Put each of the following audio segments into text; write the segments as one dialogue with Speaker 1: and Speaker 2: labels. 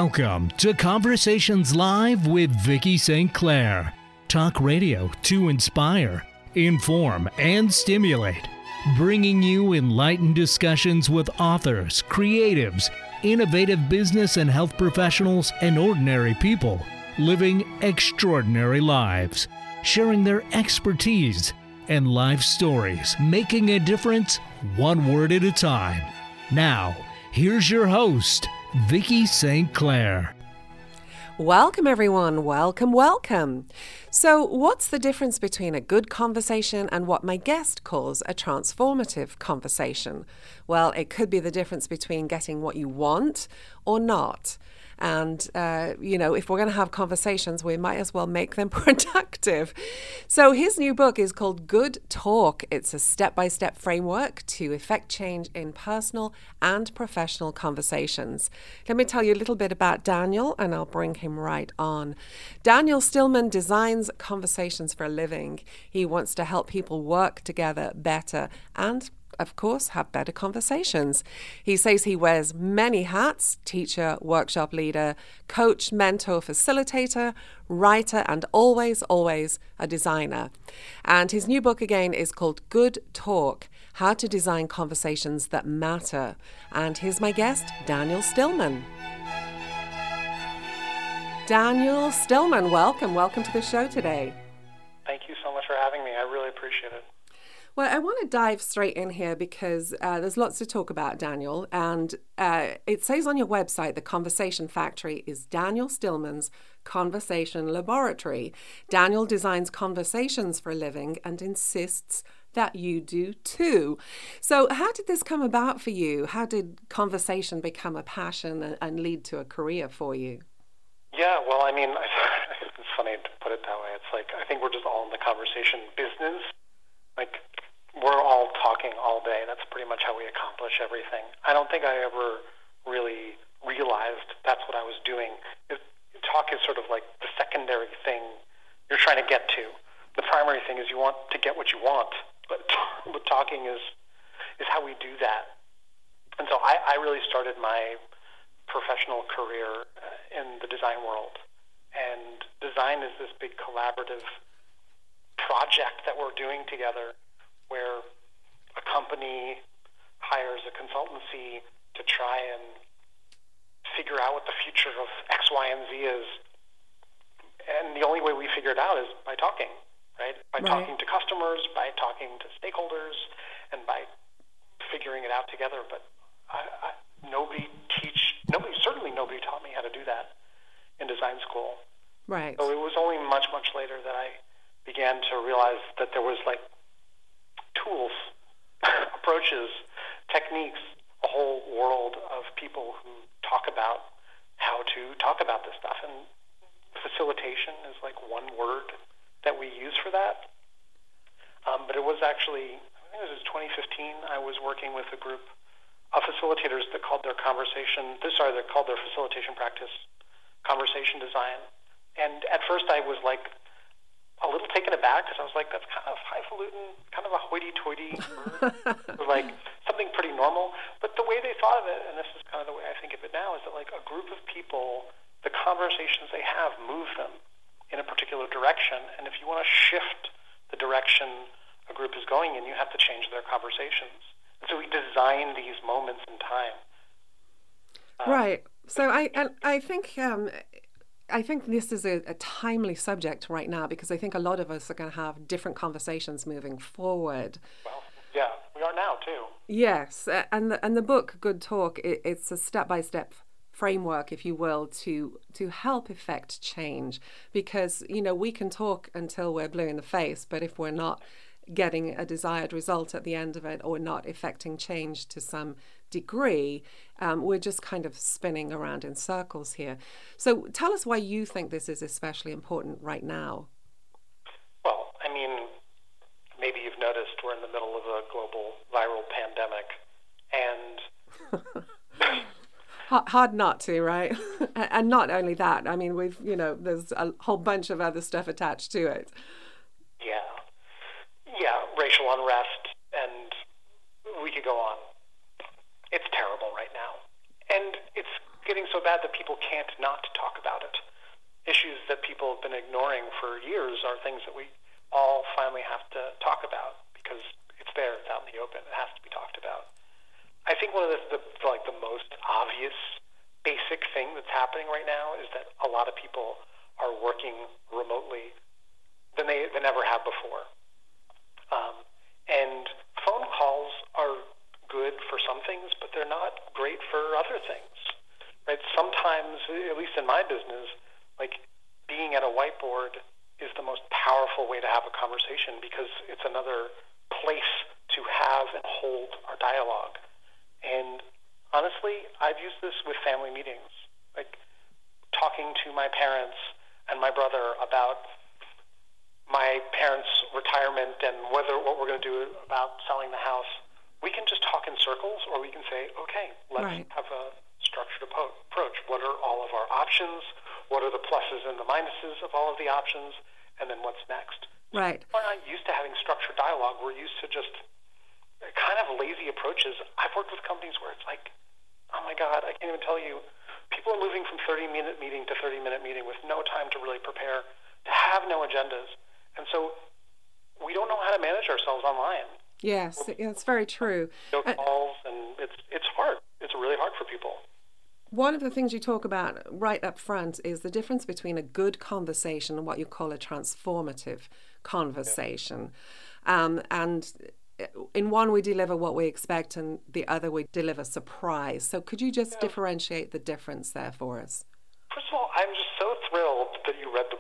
Speaker 1: Welcome to Conversations Live with Vicki St. Clair. Talk radio to inspire, inform, and stimulate. Bringing you enlightened discussions with authors, creatives, innovative business and health professionals, and ordinary people living extraordinary lives, sharing their expertise and life stories, making a difference one word at a time. Now, here's your host, Vicki St. Clair.
Speaker 2: Welcome, everyone. Welcome. So, what's the difference between a good conversation and what my guest calls a transformative conversation? Well, it could be the difference between getting what you want or not. And, if we're going to have conversations, we might as well make them productive. So his new book is called Good Talk. It's a step-by-step framework to effect change in personal and professional conversations. Let me tell you a little bit about Daniel, and I'll bring him right on. Daniel Stillman designs conversations for a living. He wants to help people work together better and of course, have better conversations. He says he wears many hats: teacher, workshop leader, coach, mentor, facilitator, writer, and always a designer. And his new book again is called Good Talk: How to Design Conversations That Matter. And here's my guest, Daniel Stillman. Daniel Stillman, welcome to the show today.
Speaker 3: Thank you so much for having me. I really appreciate it.
Speaker 2: Well, I want to dive straight in here because there's lots to talk about, Daniel. And it says on your website, the Conversation Factory is Daniel Stillman's conversation laboratory. Daniel designs conversations for a living and insists that you do too. So how did this come about for you? How did conversation become a passion and lead to a career for you?
Speaker 3: Yeah, well, I mean, it's funny to put it that way. It's like, I think we're just all in the conversation business. Like, we're all talking all day. That's pretty much how we accomplish everything. I don't think I ever really realized that's what I was doing. Talk is sort of like the secondary thing you're trying to get to. The primary thing is you want to get what you want, but talking is how we do that. And so I really started my professional career in the design world. And design is this big collaborative project that we're doing together, where a company hires a consultancy to try and figure out what the future of X, Y, and Z is. And the only way we figure it out is by talking, right? By talking to customers, by talking to stakeholders, and by figuring it out together. But certainly nobody taught me how to do that in design school.
Speaker 2: Right.
Speaker 3: So it was only much later that I began to realize that there was like tools, approaches, techniques, a whole world of people who talk about how to talk about this stuff. And facilitation is like one word that we use for that. But it was actually, I think it was 2015, I was working with a group of facilitators that called their facilitation practice conversation design. And at first I was like a little taken aback because I was like, that's kind of highfalutin, kind of a hoity-toity word, like something pretty normal. But the way they thought of it, and this is kind of the way I think of it now, is that like a group of people, the conversations they have move them in a particular direction. And if you want to shift the direction a group is going in, you have to change their conversations. And so we design these moments in time.
Speaker 2: Right. So I think this is a timely subject right now because I think a lot of us are going to have different conversations moving forward.
Speaker 3: Well, yeah, we are now too.
Speaker 2: Yes, and the book Good Talk, it's a step-by-step framework, if you will, to help effect change, because we can talk until we're blue in the face, but if we're not getting a desired result at the end of it or not effecting change to some degree, we're just kind of spinning around in circles here. So tell us why you think this is especially important right now.
Speaker 3: Well, I mean, maybe you've noticed we're in the middle of a global viral pandemic, and
Speaker 2: hard not to, right? And not only that, I mean, there's a whole bunch of other stuff attached to it.
Speaker 3: Yeah, racial unrest, and we could go on. It's terrible right now. And it's getting so bad that people can't not talk about it. Issues that people have been ignoring for years are things that we all finally have to talk about because it's there, it's out in the open, it has to be talked about. I think one of the most obvious basic thing that's happening right now is that a lot of people are working remotely than they never have before. And phone calls are good for some things, but they're not great for other things. Right? Sometimes, at least in my business, like being at a whiteboard is the most powerful way to have a conversation because it's another place to have and hold our dialogue. And honestly, I've used this with family meetings, like talking to my parents and my brother about my parents' retirement and what we're going to do about selling the house. We can just talk in circles, or we can say, okay, let's have a structured approach. What are all of our options? What are the pluses and the minuses of all of the options? And then what's next?
Speaker 2: Right.
Speaker 3: We're not used to having structured dialogue. We're used to just kind of lazy approaches. I've worked with companies where it's like, oh my God, I can't even tell you. People are moving from 30-minute meeting to 30-minute meeting with no time to really prepare, to have no agendas. And so we don't know how to manage ourselves online.
Speaker 2: Yes, it's very true.
Speaker 3: No calls, and it's hard. It's really hard for people.
Speaker 2: One of the things you talk about right up front is the difference between a good conversation and what you call a transformative conversation. And in one, we deliver what we expect, and the other, we deliver surprise. So could you just differentiate the difference there for us?
Speaker 3: First of all, I'm just so thrilled that you read the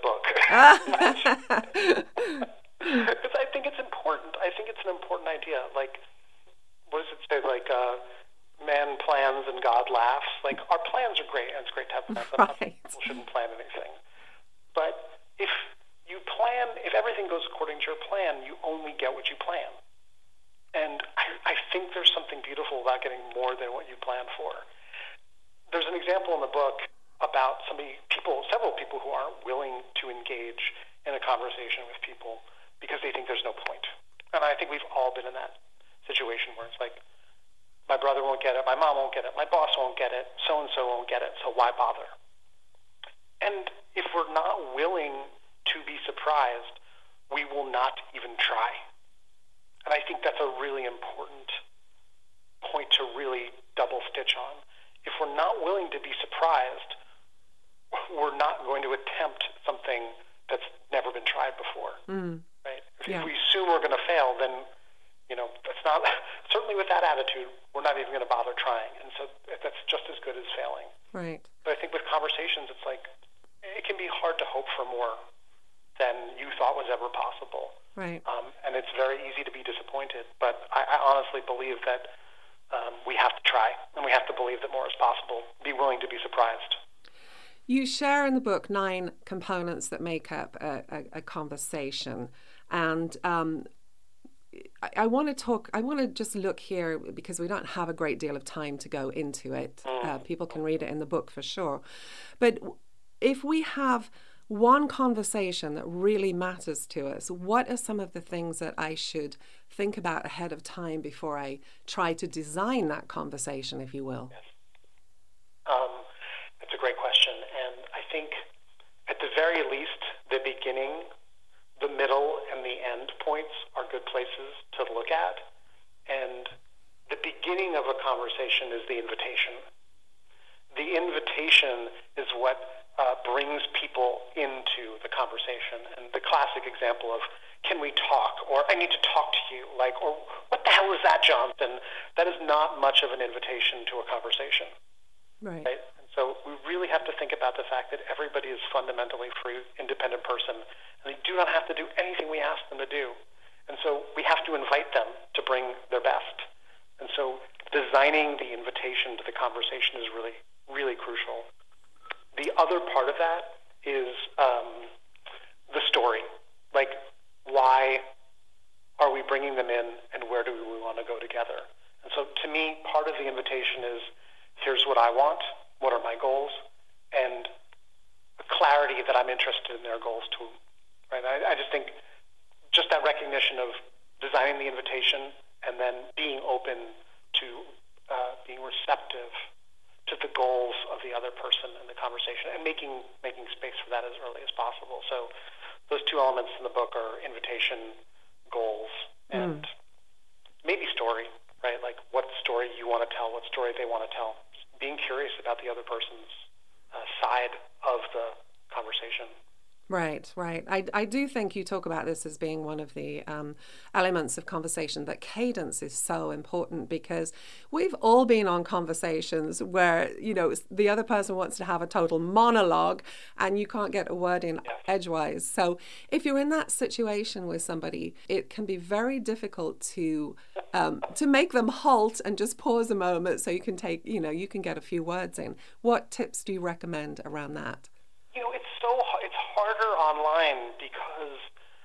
Speaker 3: book. Because I think it's important. I think it's an important idea. Like, what does it say? Like, man plans and God laughs. Like, our plans are great, and it's great to have plans.
Speaker 2: Right.
Speaker 3: People shouldn't plan anything. But if you plan, if everything goes according to your plan, you only get what you plan. And I think there's something beautiful about getting more than what you plan for. There's an example in the book about several people who aren't willing to engage in a conversation with people because they think there's no point. And I think we've all been in that situation where it's like, my brother won't get it, my mom won't get it, my boss won't get it, so-and-so won't get it, so why bother? And if we're not willing to be surprised, we will not even try. And I think that's a really important point to really double stitch on. If we're not willing to be surprised, we're not going to attempt something that's never been tried before. Right? If we assume we're going to fail, then it's not. Certainly, with that attitude, we're not even going to bother trying, and so that's just as good as failing.
Speaker 2: Right.
Speaker 3: But I think with conversations, it's like it can be hard to hope for more than you thought was ever possible.
Speaker 2: Right.
Speaker 3: And it's very easy to be disappointed. But I honestly believe that we have to try, and we have to believe that more is possible. Be willing to be surprised.
Speaker 2: You share in the book 9 components that make up a conversation, and I want to just look here because we don't have a great deal of time to go into it. People can read it in the book for sure. But if we have one conversation that really matters to us, what are some of the things that I should think about ahead of time before I try to design that conversation, if you will?
Speaker 3: Yes. It's a great question. And I think at the very least, the beginning, the middle, and the end points are good places to look at. And the beginning of a conversation is the invitation. The invitation is what brings people into the conversation. And the classic example of, can we talk? Or I need to talk to you. Or what the hell is that, Jonathan? That is not much of an invitation to a conversation.
Speaker 2: Right?
Speaker 3: And so we really have to think about the fact that everybody is fundamentally free, independent person, and they do not have to do anything we ask them to do. And so we have to invite them to bring their best. And so designing the invitation to the conversation is really, really crucial. The other part of that is the story. Like, why are we bringing them in, and where do we want to go together? And so to me, part of the invitation is, here's what I want, what are my goals, and the clarity that I'm interested in their goals too. Right? I just think just that recognition of designing the invitation and then being open to being receptive to the goals of the other person in the conversation, and making space for that as early as possible. So those two elements in the book are invitation, goals, and maybe story, right? Like what story you want to tell, what story they want to tell. Just being curious about the other person's side of the conversation.
Speaker 2: Right. I do think you talk about this as being one of the elements of conversation, that cadence is so important, because we've all been on conversations where, the other person wants to have a total monologue and you can't get a word in edgewise. So if you're in that situation with somebody, it can be very difficult to make them halt and just pause a moment so you can you can get a few words in. What tips do you recommend around that?
Speaker 3: It's harder online because,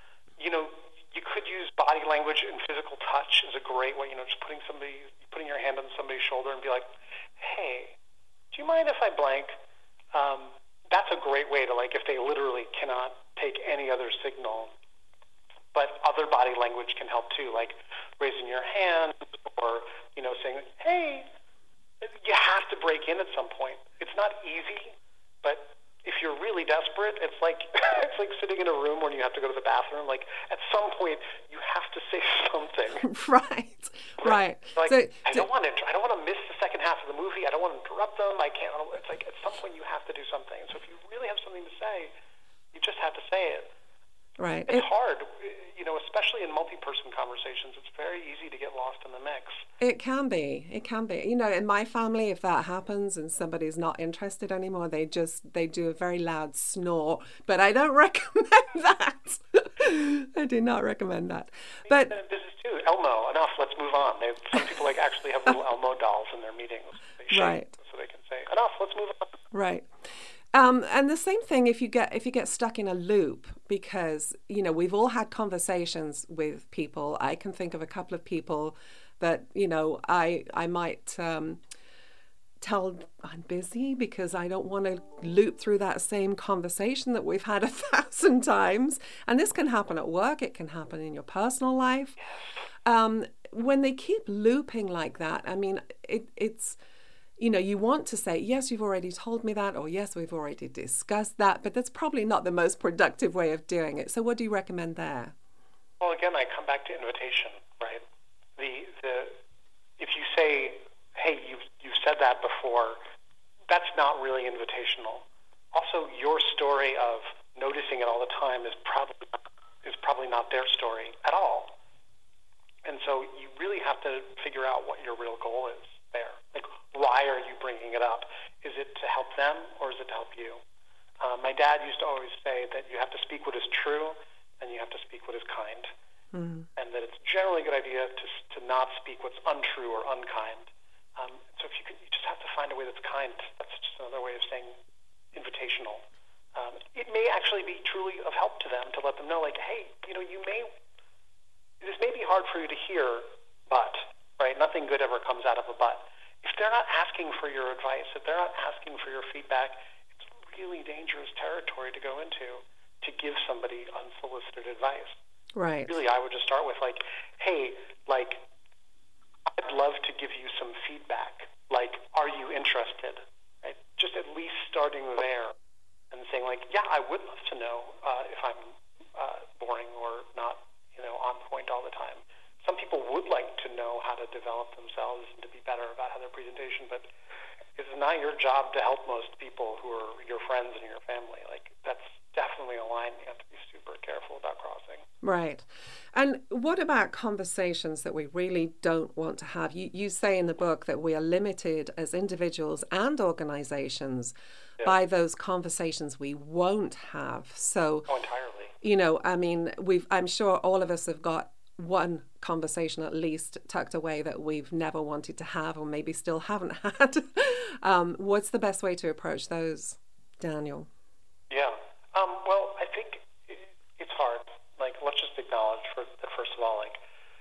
Speaker 3: you could use body language and physical touch as a great way, just putting your hand on somebody's shoulder and be like, hey, do you mind if I blank? That's a great way to, if they literally cannot take any other signal. But other body language can help too, like raising your hand or, saying, hey, you have to break in at some point. It's not easy, but if you're really desperate, it's like sitting in a room when you have to go to the bathroom. Like at some point, you have to say something.
Speaker 2: Right.
Speaker 3: I don't want to miss the second half of the movie. I don't want to interrupt them. I can't. It's like at some point you have to do something. So if you really have something to say, you just have to say it.
Speaker 2: Right.
Speaker 3: It's hard, especially in multi-person conversations. It's very easy to get lost in the mix.
Speaker 2: It can be. In my family, if that happens and somebody's not interested anymore, they do a very loud snore. But I don't recommend that. I do not recommend that. But
Speaker 3: this is too Elmo. Enough. Let's move on. Some people actually have little Elmo dolls in their meetings. They shake so they can say enough. Let's move on.
Speaker 2: Right. And the same thing if you get stuck in a loop, because, we've all had conversations with people. I can think of a couple of people that, I might tell I'm busy because I don't want to loop through that same conversation that we've had 1,000 times. And this can happen at work. It can happen in your personal life. When they keep looping like that, I mean, it's... you want to say, yes, you've already told me that, or yes, we've already discussed that, but that's probably not the most productive way of doing it. So what do you recommend there?
Speaker 3: Well, again, I come back to invitation, right? If you say, hey, you've said that before, that's not really invitational. Also, your story of noticing it all the time is probably not their story at all. And so you really have to figure out what your real goal is there. Like, why are you bringing it up? Is it to help them or is it to help you? My dad used to always say that you have to speak what is true and you have to speak what is kind. And that it's generally a good idea to not speak what's untrue or unkind. So if you just have to find a way that's kind. That's just another way of saying invitational. It may actually be truly of help to them to let them know, like, hey, this may be hard for you to hear, but, right, nothing good ever comes out of a but. If they're not asking for your advice, if they're not asking for your feedback, it's really dangerous territory to go into to give somebody unsolicited advice.
Speaker 2: Right.
Speaker 3: Really, I would just start with, like, hey, I'd love to give you some feedback. Like, are you interested? Right? Just at least starting there and saying, like, yeah, I would love to know if I'm boring or not, on point all the time. Some people would like to know how to develop themselves and to be better about how their presentation, but it's not your job to help most people who are your friends and your family. Like, that's definitely a line you have to be super careful about crossing.
Speaker 2: Right. And what about conversations that we really don't want to have? You say in the book that we are limited as individuals and organizations by those conversations we won't have. So,
Speaker 3: entirely.
Speaker 2: I'm sure all of us have got one conversation at least tucked away that we've never wanted to have or maybe still haven't had. What's the best way to approach those, Daniel?
Speaker 3: Yeah. Well, I think it's hard. Like, let's just acknowledge that first of all, like,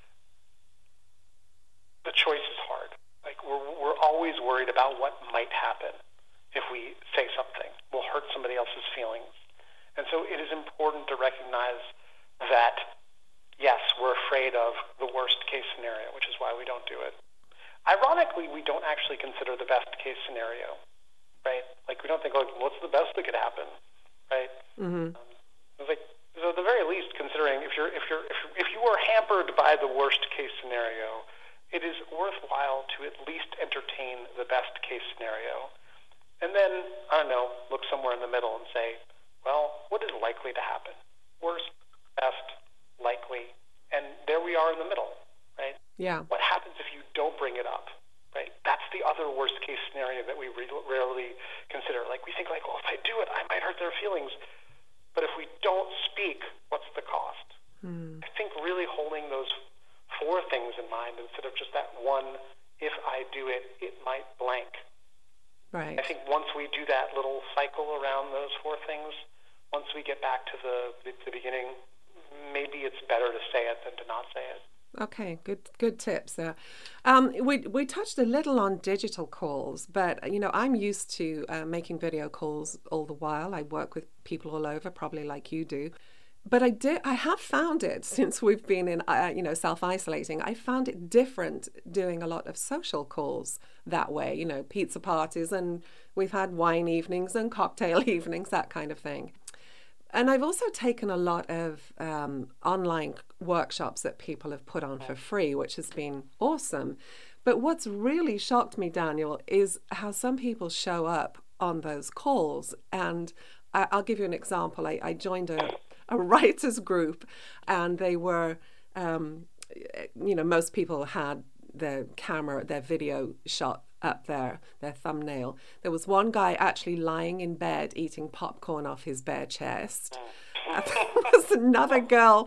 Speaker 3: the choice is hard. Like, we're always worried about what might happen if we say something. We'll hurt somebody else's feelings. And so it is important to recognize that, yes, we're afraid of the worst case scenario, which is why we don't do it. ironically, we don't actually consider the best case scenario, right? Like, we don't think, like, what's the best that could happen, right?
Speaker 2: Mm-hmm.
Speaker 3: It's like, so at the very least, considering if you are hampered by the worst case scenario, it is worthwhile to at least entertain the best case scenario. And then, I don't know, look somewhere in the middle and say, well, what is likely to happen? Worst, best, likely. And there we are in the middle, right?
Speaker 2: Yeah.
Speaker 3: What happens if you don't bring it up, right? That's the other worst case scenario that we rarely consider. Like, we think, like, well, if I do it, I might hurt their feelings. But if we don't speak, what's the cost? I think really holding those four things in mind instead of just that one, if I do it, it might blank.
Speaker 2: Right.
Speaker 3: I think once we do that little cycle around those four things, once we get back to the beginning, maybe it's better to say it than to not say it.
Speaker 2: Okay, good tips there. We touched a little on digital calls, but I'm used to making video calls all the while. I work with people all over, probably like you do. But I have found it since we've been in self-isolating. I found it different doing a lot of social calls that way. Pizza parties, and we've had wine evenings and cocktail evenings, that kind of thing. And I've also taken a lot of online workshops that people have put on for free, which has been awesome. But what's really shocked me, Daniel, is how some people show up on those calls. And I'll give you an example. I joined a writers group, and they were, most people had their camera, their video shot up there, their thumbnail. There was one guy actually lying in bed eating popcorn off his bare chest. There was another girl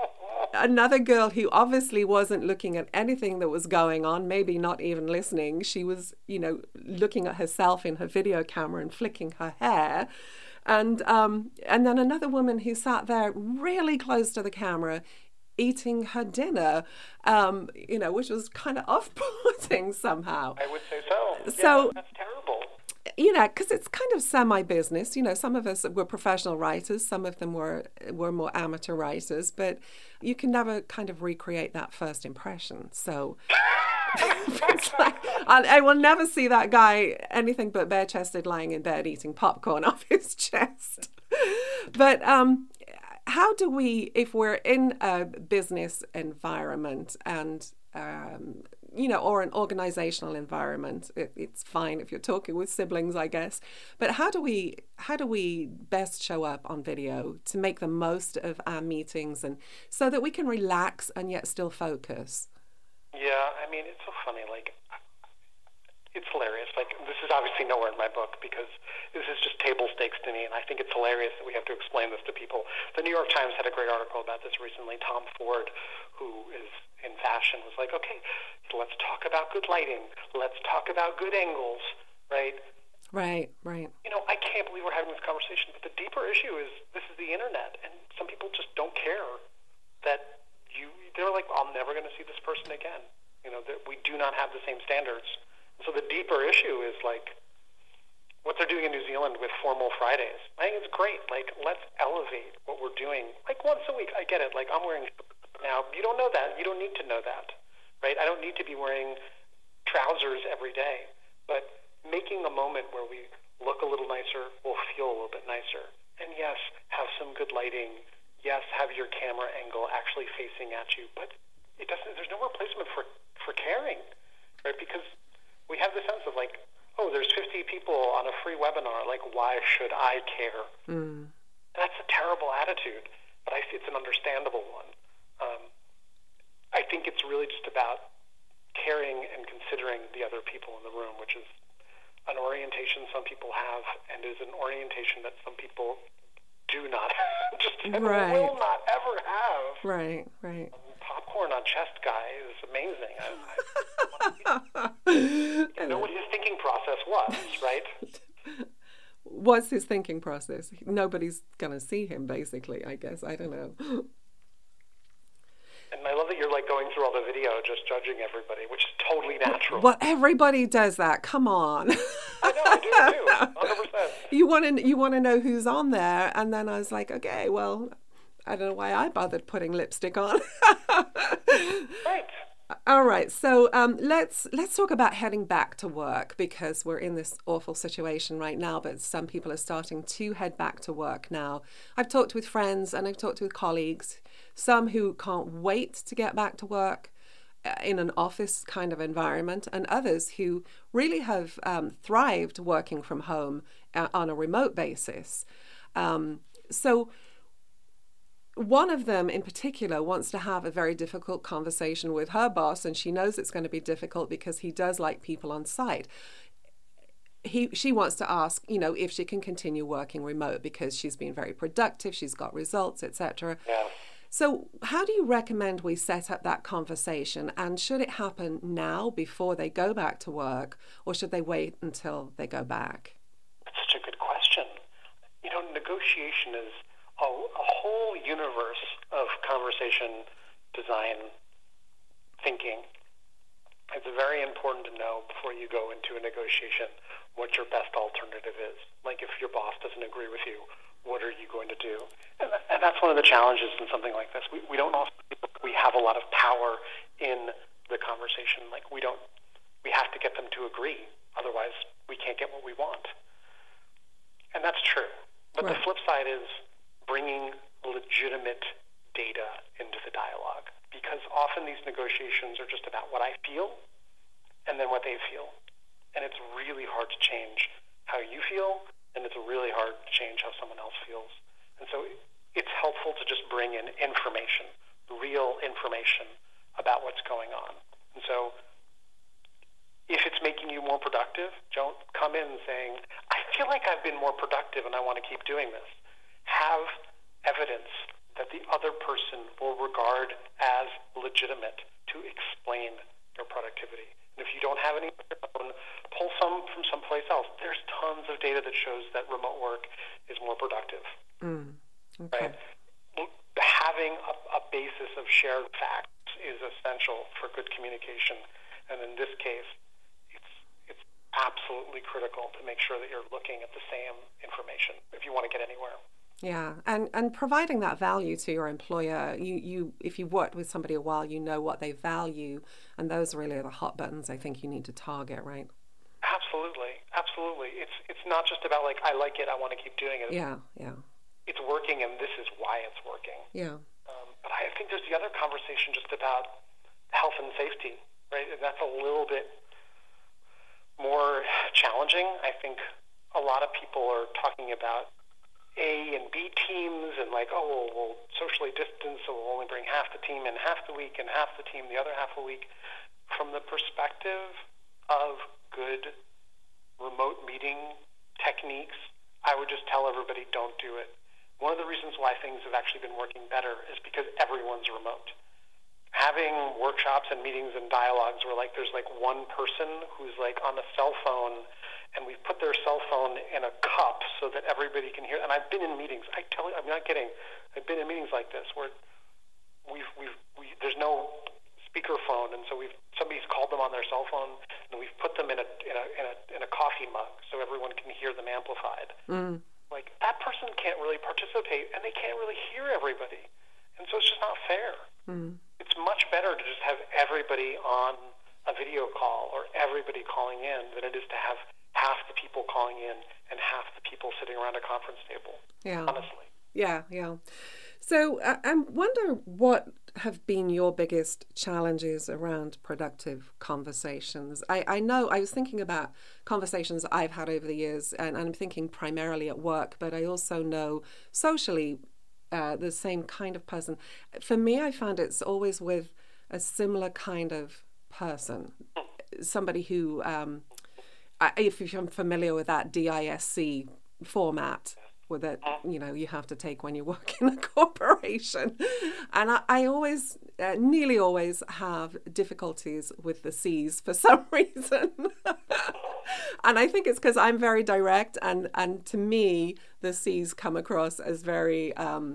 Speaker 2: who obviously wasn't looking at anything that was going on, maybe not even listening. She was, looking at herself in her video camera and flicking her hair. And then another woman who sat there really close to the camera eating her dinner, which was kind of off-putting somehow.
Speaker 3: I would say so.
Speaker 2: So,
Speaker 3: yeah, that's terrible.
Speaker 2: Because it's kind of semi-business. Some of us were professional writers, some of them were more amateur writers, but you can never kind of recreate that first impression. So it's like, I will never see that guy anything but bare-chested lying in bed eating popcorn off his chest. But how do we, if we're in a business environment and or an organizational environment, it's fine if you're talking with siblings, I guess. But how do we best show up on video to make the most of our meetings, and so that we can relax and yet still focus?
Speaker 3: Yeah, I mean, it's so funny. Like, it's hilarious. Like, this is obviously nowhere in my book because this is just table stakes to me, and I think it's hilarious that we have to explain this to people. The New York Times had a great article about this recently. Tom Ford, who is in fashion, was like, okay, let's talk about good lighting. Let's talk about good angles, right?
Speaker 2: Right.
Speaker 3: I can't believe we're having this conversation, but the deeper issue is this is the internet, and some people just don't care that they're like, I'm never going to see this person again. That we do not have the same standards. So the deeper issue is like what they're doing in New Zealand with Formal Fridays. I think it's great. Like, let's elevate what we're doing. Like, once a week, I get it. Like, I'm wearing now. You don't know that. You don't need to know that, right? I don't need to be wearing trousers every day. But making a moment where we look a little nicer will feel a little bit nicer. And yes, have some good lighting. Yes, have your camera angle actually facing at you. But it doesn't. There's no replacement for caring, right? Because we have the sense of like, oh, there's 50 people on a free webinar. Like, why should I care? That's a terrible attitude, but it's an understandable one. I think it's really just about caring and considering the other people in the room, which is an orientation some people have and is an orientation that some people do not just and will not ever have.
Speaker 2: Right.
Speaker 3: Popcorn on chest guy is amazing. I know what his thinking process was, right?
Speaker 2: What's his thinking process? Nobody's going to see him, basically, I guess. I don't know.
Speaker 3: And I love that you're like going through all the video, just judging everybody, which is totally natural.
Speaker 2: Well, everybody does that. Come on.
Speaker 3: I know, I do, 100%.
Speaker 2: You want to know who's on there, and then I was like, okay, well, I don't know why I bothered putting lipstick on.
Speaker 3: Right.
Speaker 2: All right, so let's talk about heading back to work, because we're in this awful situation right now, but some people are starting to head back to work now. I've talked with friends and I've talked with colleagues, some who can't wait to get back to work in an office kind of environment, and others who really have thrived working from home on a remote basis. So one of them in particular wants to have a very difficult conversation with her boss, and she knows it's going to be difficult because he does like people on site. She wants to ask, if she can continue working remote because she's been very productive, she's got results, etc.
Speaker 3: Yeah.
Speaker 2: So how do you recommend we set up that conversation? And should it happen now before they go back to work, or should they wait until they go back?
Speaker 3: That's such a good question. Negotiation is a whole universe of conversation design thinking. It's very important to know before you go into a negotiation what your best alternative is. Like, if your boss doesn't agree with you, what are you going to do? And that's one of the challenges in something like this. We don't also feel like we have a lot of power in the conversation. Like, we have to get them to agree. Otherwise, we can't get what we want. And that's true. But right. The flip side is bringing legitimate data into the dialogue, because often these negotiations are just about what I feel and then what they feel. And it's really hard to change how you feel, and it's really hard to change how someone else feels. And so it's helpful to just bring in information, real information about what's going on. And so if it's making you more productive, don't come in saying, I feel like I've been more productive and I want to keep doing this. Have evidence that the other person will regard as legitimate to explain your productivity. And if you don't have any, pull some from someplace else. There's tons of data that shows that remote work is more productive.
Speaker 2: Okay.
Speaker 3: Right? Having a basis of shared facts is essential for good communication. And in this case, it's absolutely critical to make sure that you're looking at the same information if you want to get anywhere.
Speaker 2: Yeah, and providing that value to your employer. You if you've worked with somebody a while, you know what they value, and those really are the hot buttons I think you need to target, right?
Speaker 3: Absolutely. It's not just about like, I like it, I want to keep doing it.
Speaker 2: Yeah.
Speaker 3: It's working, and this is why it's working.
Speaker 2: Yeah.
Speaker 3: But I think there's the other conversation just about health and safety, right? And that's a little bit more challenging. I think a lot of people are talking about A and B teams and like, we'll socially distance, so we'll only bring half the team in half the week and half the team the other half a week. From the perspective of good remote meeting techniques, I would just tell everybody, don't do it. One of the reasons why things have actually been working better is because everyone's remote. Having workshops and meetings and dialogues where like there's like one person who's like on a cell phone, and we've put their cell phone in a cup so that everybody can hear. And I've been in meetings. I tell you, I'm not kidding. I've been in meetings like this where there's no speakerphone, and so somebody's called them on their cell phone, and we've put them in a coffee mug so everyone can hear them amplified. Like, that person can't really participate, and they can't really hear everybody, and so it's just not fair. It's much better to just have everybody on a video call or everybody calling in than it is to have half the people calling in and half the people sitting around a conference table. Yeah. Honestly.
Speaker 2: Yeah. So I wonder what have been your biggest challenges around productive conversations. I know I was thinking about conversations I've had over the years, and I'm thinking primarily at work, but I also know socially the same kind of person. For me, I found it's always with a similar kind of person, somebody who, if I'm familiar with that DISC format, with it, you have to take when you work in a corporation. And I always, nearly always have difficulties with the C's for some reason. And I think it's because I'm very direct, and to me, the C's come across as very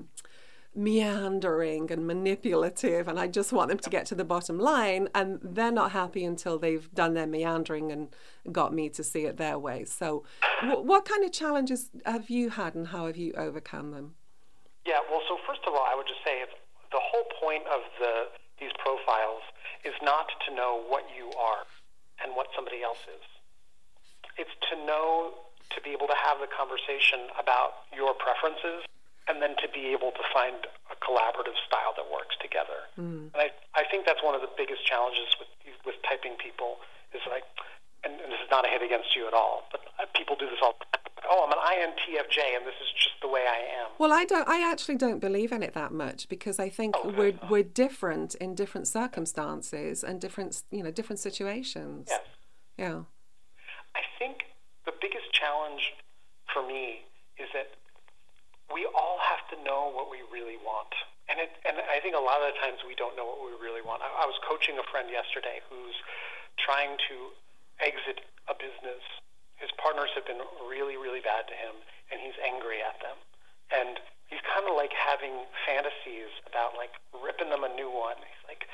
Speaker 2: meandering and manipulative, and I just want them to get to the bottom line, and they're not happy until they've done their meandering and got me to see it their way. So what kind of challenges have you had, and how have you overcome them?
Speaker 3: Yeah, well, so first of all, I would just say the whole point of these profiles is not to know what you are and what somebody else is. It's to know, to be able to have the conversation about your preferences, and then to be able to find a collaborative style that works together. And I think that's one of the biggest challenges with typing people is like, and this is not a hit against you at all, but people do this all the time. Oh, I'm an INTFJ, and this is just the way I am.
Speaker 2: Well, I actually don't believe in it that much, because I think we're different in different circumstances and different situations.
Speaker 3: Yes.
Speaker 2: Yeah.
Speaker 3: I think the biggest challenge for me is that we all have to know what we really want. And I think a lot of the times we don't know what we really want. I was coaching a friend yesterday who's trying to exit a business. His partners have been really, really bad to him, and he's angry at them. And he's kind of like having fantasies about like ripping them a new one. He's like,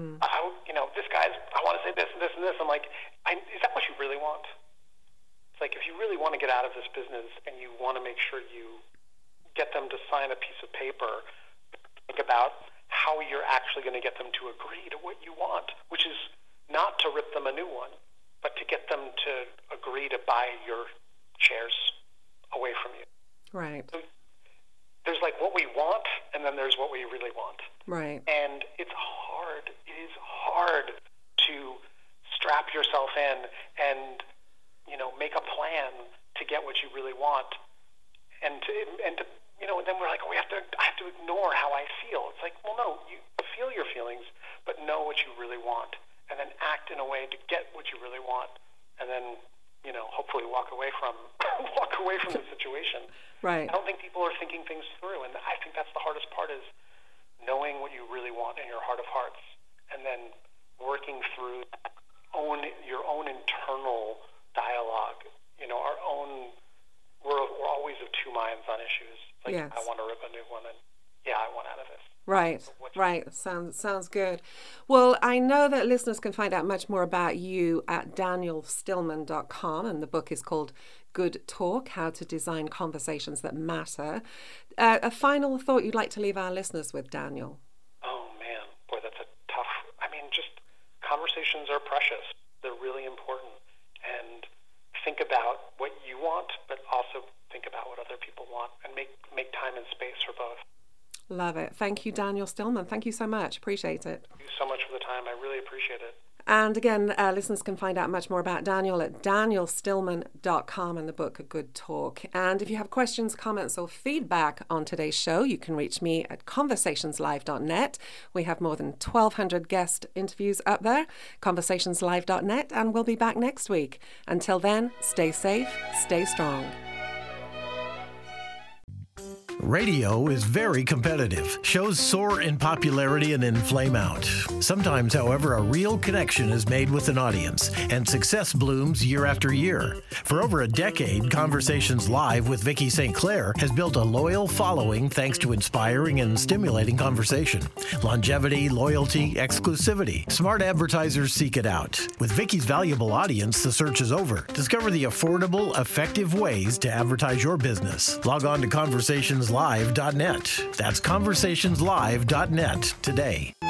Speaker 3: this guy's, I want to say this and this and this. I'm like, is that what you really want? It's like, if you really want to get out of this business and you want to make sure you get them to sign a piece of paper, think about how you're actually going to get them to agree to what you want, which is not to rip them a new one, but to get them to agree to buy your shares away from you.
Speaker 2: Right.
Speaker 3: So there's like what we want, and then there's what we really want.
Speaker 2: Right.
Speaker 3: And it's hard. It is hard to strap yourself in and, make a plan to get what you really want. And then we're like, I have to ignore how I feel. It's like, well, no, you feel your feelings, but know what you really want, and then act in a way to get what you really want, and then, hopefully walk away from the situation.
Speaker 2: Right.
Speaker 3: I don't think people are thinking things through, and I think that's the hardest part, is knowing what you really want in your heart of hearts, and then working through your own internal dialogue. We're always of two minds on issues. Like, yes. I want to rip a new one, and I want out of this.
Speaker 2: Right. Sounds good. Well, I know that listeners can find out much more about you at danielstillman.com, and the book is called Good Talk: How to Design Conversations That Matter. A final thought you'd like to leave our listeners with, Daniel?
Speaker 3: Oh, man. Boy, that's a tough... just conversations are precious. They're really important. And think about what you want, but also think about what other people want, and make time and space for both.
Speaker 2: Love it. Thank you, Daniel Stillman. Thank you so much. Appreciate it.
Speaker 3: Thank you so much for the time. I really appreciate it.
Speaker 2: And again, listeners can find out much more about Daniel at danielstillman.com and the book Good Talk. And if you have questions, comments, or feedback on today's show, you can reach me at conversationslive.net. We have more than 1,200 guest interviews up there, conversationslive.net, and we'll be back next week. Until then, stay safe, stay strong.
Speaker 4: Radio is very competitive. Shows soar in popularity and then flame out. Sometimes, however, a real connection is made with an audience, and success blooms year after year. For over a decade, Conversations Live with Vicki St. Clair has built a loyal following thanks to inspiring and stimulating conversation. Longevity, loyalty, exclusivity. Smart advertisers seek it out. With Vicki's valuable audience, the search is over. Discover the affordable, effective ways to advertise your business. Log on to conversationslive.net. That's conversationslive.net today.